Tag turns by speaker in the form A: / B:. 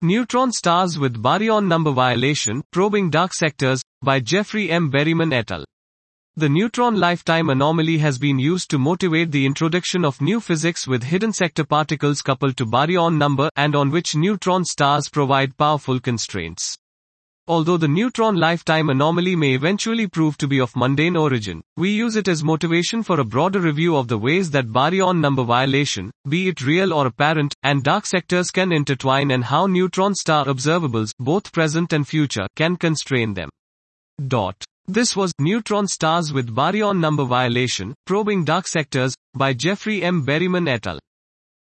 A: Neutron stars with baryon number violation, probing dark sectors, by Jeffrey M. Berryman et al. The neutron lifetime anomaly has been used to motivate the introduction of new physics with hidden sector particles coupled to baryon number, and on which neutron stars provide powerful constraints. Although the neutron lifetime anomaly may eventually prove to be of mundane origin, we use it as motivation for a broader review of the ways that baryon number violation, be it real or apparent, and dark sectors can intertwine, and how neutron star observables, both present and future, can constrain them. This was Neutron Stars with Baryon Number Violation, Probing Dark Sectors, by Jeffrey M. Berryman et al.